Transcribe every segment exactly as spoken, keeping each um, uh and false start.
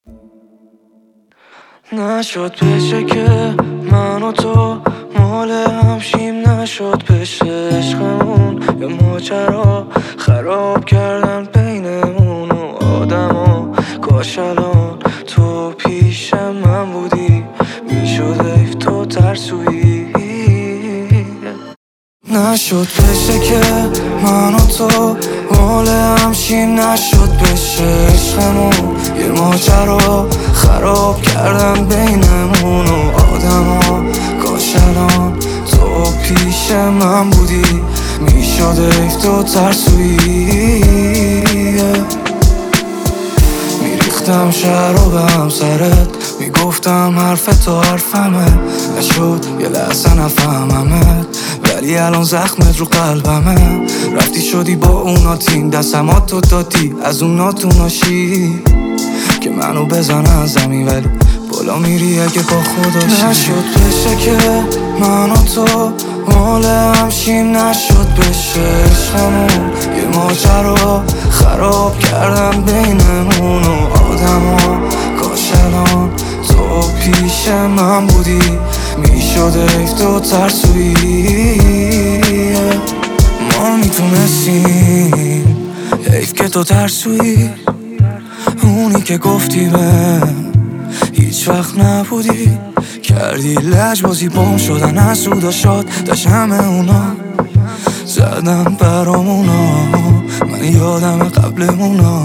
نشد بشه که من و تو مال همشیم، نشد بشه عشقمون یه ماجرا خراب کردن بینمون و آدما. کاش الان تو پیش من بودی، میشد حیف تو ترسویی. نشد بشه که من و تو مال همشیم، نشد بشه عشقمون یه ماجرا خراب کردن بینمون و آدما. کاش الان تو پیش من بودی، میشد حیف تو ترسویی. میریختم شهر رو به همسرت، میگفتم حرف تو حرفمه، نشد یه لحظه نفهممت، ولی الان زخمت رو قلبمه. رفتی شدی با اونا تیم، دستمات تو دادی از اونا تو ناشی که منو بزنه از زمین، ولی بالا میری اگه با خداشی. نشد بشه که من و تو مال همشیم، نشد بشه عشقمون یه ماجرا خراب کردن بینمون و آدما. کاش الان تو پیش من بودی، میشد حیف تو ترسویی. ما میتونستیم، حیف که تو ترسویی. اونی که گفتی بهم هیچ وقت نبودی، کردی لجبازی بام شدن از سودا شاد داشت همه اونا زدن برامونا، من یادم قبلمونا.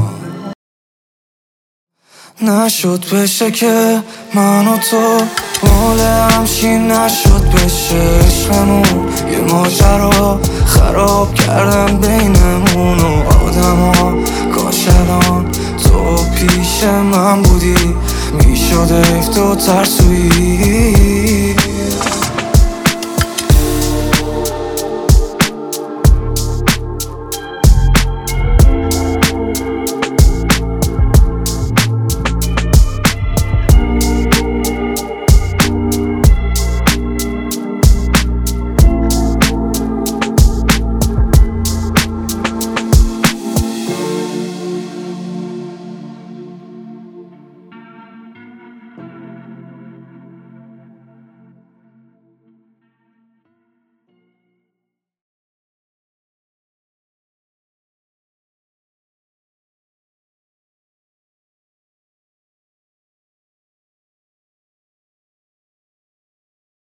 نشد بشه که من و تو مال همشیم، نشد بشه عشقمون یه ماجرا خراب کردن بینمون و آدما. کاش الان تو پیش من بودی، میشد حیف تو ترسویی.